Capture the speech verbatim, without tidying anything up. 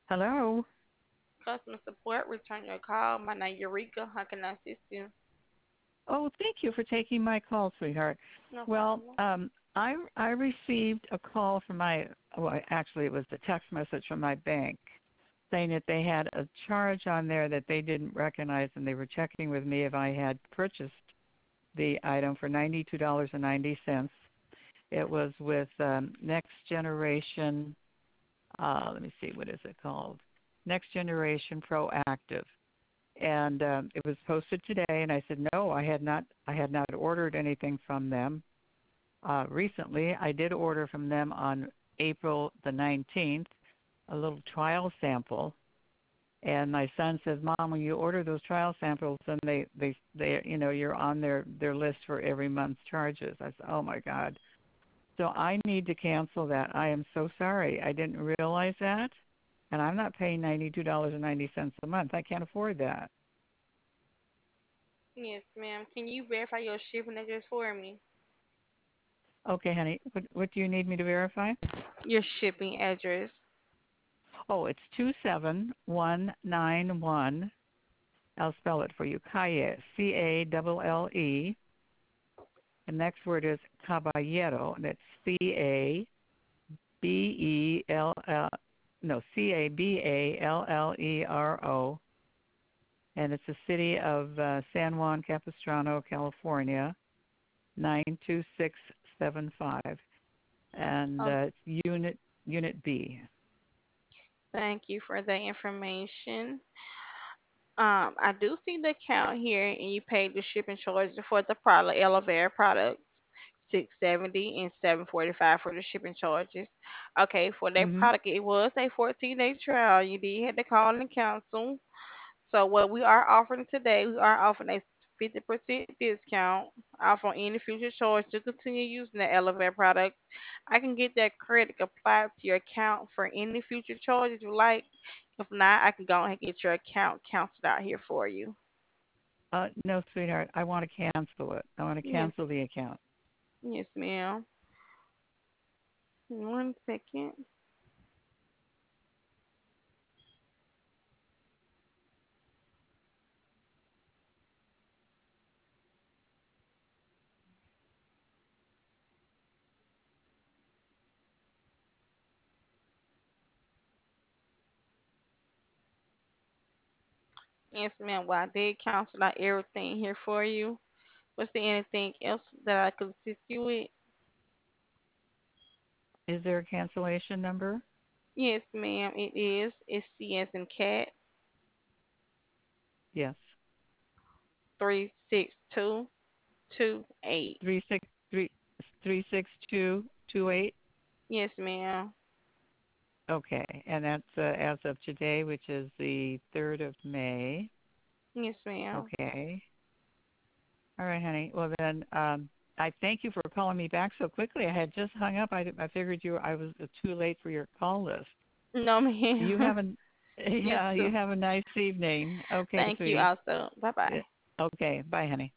Hello. Customer support, return your call. My name is Eureka. How can I assist you? Oh, thank you for taking my call, sweetheart. No Well, problem. um, I I received a call from my well, actually it was a text message from my bank saying that they had a charge on there that they didn't recognize, and they were checking with me if I had purchased the item for ninety-two dollars and ninety cents. It was with um, Next Generation. Uh, let me see, what is it called? Next Generation Proactive. And um, it was posted today, and I said no, I had not I had not ordered anything from them uh, recently. I did order from them on April the nineteenth, a little trial sample. And my son says, Mom, when you order those trial samples, then they, they, they, you know, you're on their, their list for every month's charges. I said, oh my God. So I need to cancel that. I am so sorry. I didn't realize that. And I'm not paying ninety-two dollars and ninety cents a month. I can't afford that. Yes, ma'am. Can you verify your shipping address for me? Okay, honey. What, what do you need me to verify? Your shipping address. Oh, it's two seven one nine one. I'll spell it for you. Calle, C A L L E. The next word is caballero, and it's C A B E L L, no, C A B A L L E R O, and it's the city of uh, San Juan Capistrano, California, nine two six seven five, and Oh, uh, it's Unit Unit B. thank you for the information. Um, I do see the account here, and you paid the shipping charge for the product, aloe vera product, six seventy and seven forty five for the shipping charges. Okay, for that Mm-hmm. product, it was a fourteen day trial. You did have to call and cancel. So what we are offering today, we are offering a fifty percent discount off on any future charge to continue using the Elevate product. I can get that credit applied to your account for any future charges you like. If not, I can go ahead and get your account canceled out here for you. Uh, no, sweetheart, I want to cancel it. I want to Yes, cancel the account. yes, ma'am. One second. Yes, ma'am. Well, I did cancel out everything here for you. Was there anything else that I could assist you with? Is there a cancellation number? Yes, ma'am. It is. It's C as in cat. Yes. three six two two eight. Three six three three six two two eight. Yes, ma'am. Okay, and that's uh, as of today, which is the third of May. Yes, ma'am. Okay. All right, honey. Well then, um, I thank you for calling me back so quickly. I had just hung up. I, I figured you I was too late for your call list. No, You ma'am. have a You yeah. You too. have a nice evening. Okay, Thank you sweetie. also. Bye bye. Okay. Bye, honey.